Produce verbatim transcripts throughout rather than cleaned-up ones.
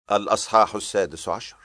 الأصحاح السادس عشر.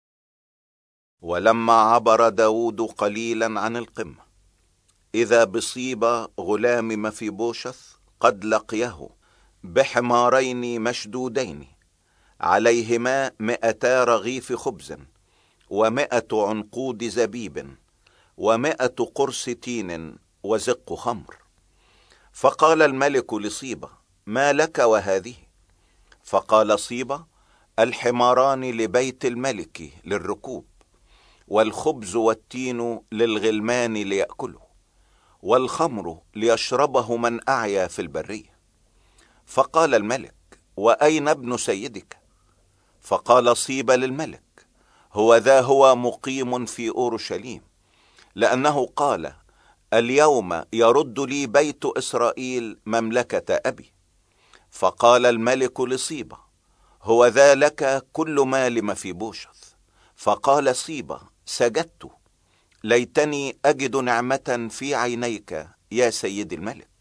ولما عبر داود قليلا عن القمة، إذا بصيبة غلام مفيبوشث قد لقيه بحمارين مشدودين عليهما مئتا رغيف خبز ومئة عنقود زبيب ومئة قرص تين وزق خمر. فقال الملك لصيبة: ما لك وهذه؟ فقال صيبة: الحماران لبيت الملك للركوب، والخبز والتين للغلمان ليأكله، والخمر ليشربه من أعيا في البرية. فقال الملك: وأين ابن سيدك؟ فقال صيبة للملك: هو ذا هو مقيم في أورشليم، لأنه قال: اليوم يرد لي بيت إسرائيل مملكة أبي. فقال الملك لصيبة: هو ذا لك كل مال مفيبوشث. فقال صيبة: سجدت، ليتني أجد نعمة في عينيك يا سيد الملك.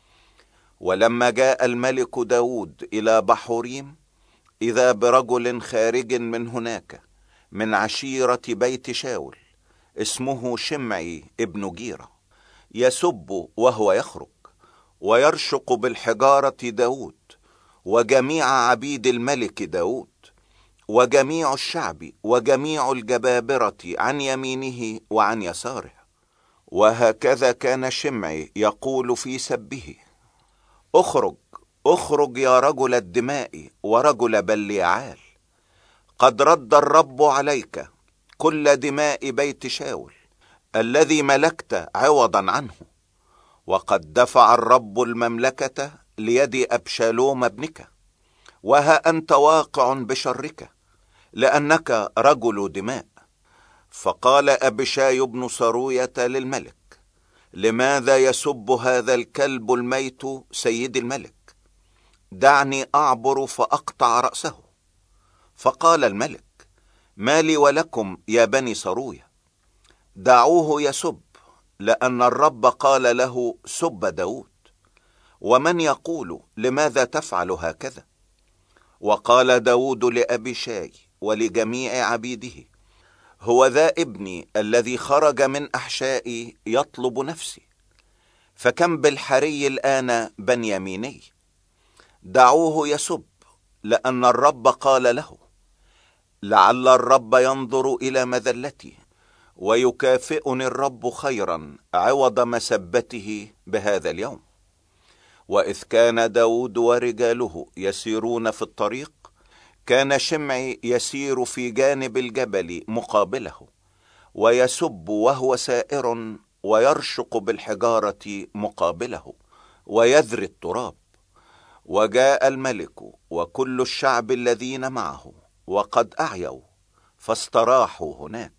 ولما جاء الملك داود إلى بحوريم، إذا برجل خارج من هناك من عشيرة بيت شاول اسمه شمعي ابن جيرة، يسب وهو يخرج ويرشق بالحجارة داود وجميع عبيد الملك داود وجميع الشعب وجميع الجبابرة عن يمينه وعن يساره. وهكذا كان شمعي يقول في سبه: اخرج اخرج يا رجل الدماء ورجل بليعال، قد رد الرب عليك كل دماء بيت شاول الذي ملكت عوضا عنه، وقد دفع الرب المملكة ليد أبشالوم ابنك، وها أنت واقع بشرك لأنك رجل دماء. فقال أبشاي بن سروية للملك: لماذا يسب هذا الكلب الميت سيد الملك؟ دعني أعبر فأقطع رأسه. فقال الملك: ما لي ولكم يا بني سروية؟ دعوه يسب، لأن الرب قال له: سب داود. ومن يقول: لماذا تفعل هكذا؟ وقال داود لأبيشاي ولجميع عبيده: هو ذا ابني الذي خرج من أحشائي يطلب نفسي، فكم بالحري الآن بنياميني؟ دعوه يسب، لأن الرب قال له: لعل الرب ينظر إلى مذلتي ويكافئني الرب خيرا عوض مسبته بهذا اليوم. وإذ كان داود ورجاله يسيرون في الطريق، كان شمعي يسير في جانب الجبل مقابله، ويسب وهو سائر ويرشق بالحجارة مقابله ويذري التراب. وجاء الملك وكل الشعب الذين معه وقد أعيوا فاستراحوا هناك.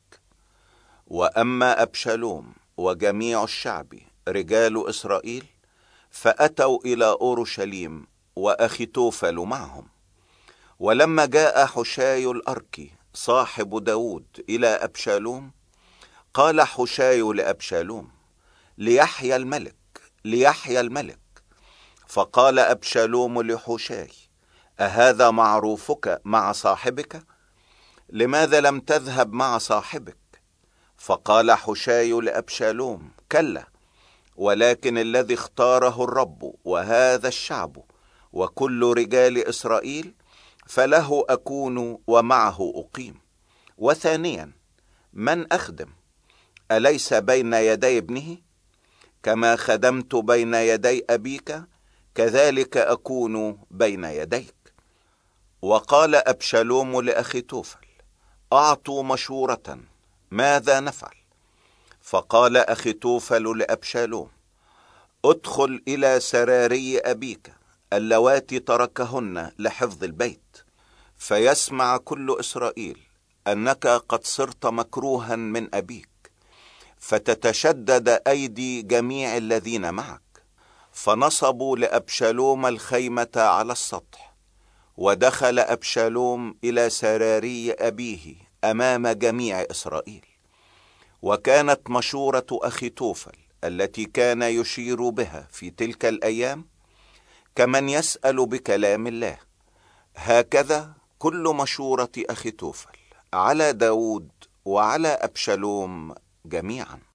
وأما أبشالوم وجميع الشعب رجال إسرائيل فأتوا إلى أورشليم وأخيتوفل معهم. ولما جاء حشاي الأركي صاحب داود إلى أبشالوم، قال حشاي لأبشالوم: ليحيى الملك ليحيى الملك. فقال أبشالوم لحشاي: أهذا معروفك مع صاحبك؟ لماذا لم تذهب مع صاحبك؟ فقال حشاي لأبشالوم: كلا، ولكن الذي اختاره الرب وهذا الشعب وكل رجال إسرائيل فله أكون ومعه أقيم. وثانيا، من أخدم؟ أليس بين يدي ابنه؟ كما خدمت بين يدي أبيك كذلك أكون بين يديك. وقال أبشالوم لأخيتوفل: أعطوا مشورة، ماذا نفعل؟ فقال أخيتوفل لأبشالوم: ادخل إلى سراري أبيك اللواتي تركهن لحفظ البيت، فيسمع كل إسرائيل أنك قد صرت مكروها من أبيك، فتتشدد أيدي جميع الذين معك. فنصبوا لأبشالوم الخيمة على السطح، ودخل أبشالوم إلى سراري أبيه أمام جميع إسرائيل. وكانت مشورة أخيتوفل التي كان يشير بها في تلك الأيام كمن يسأل بكلام الله، هكذا كل مشورة أخي توفل على داود وعلى أبشالوم جميعا.